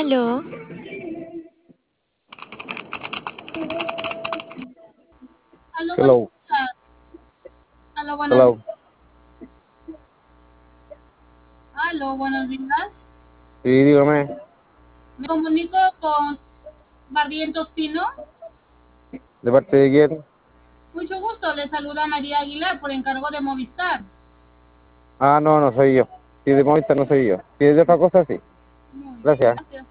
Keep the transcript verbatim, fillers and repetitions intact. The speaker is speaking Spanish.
Aló, Aló, buenos Hello, días. Aló, buenos días. hello. Aló, buenos días. Sí, dígame, Me comunico con Barrientos Pino. ¿de parte de quién? Mucho gusto. Le saluda María Aguilar por encargo de Movistar. Ah, no, no soy yo. Si de Movistar no soy yo. Si es de otra cosa, sí. Muy bien, Gracias. gracias.